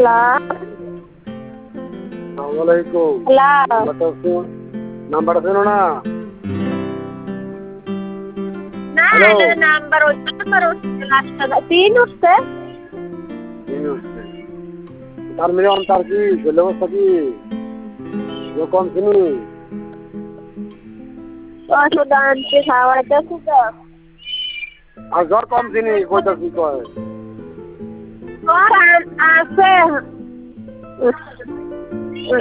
আসসালামালাইকুম। নাম্বারটা শোনো না। হ্যালো। নাম্বার তিন উঠছে। তার মিলে তার কি শরীর অবস্থা কি কম চিনি? ওষুধ আনতে খাওয়াইতেছি তো। আর জ্বর কম চিনি কইতাছি কয় আছে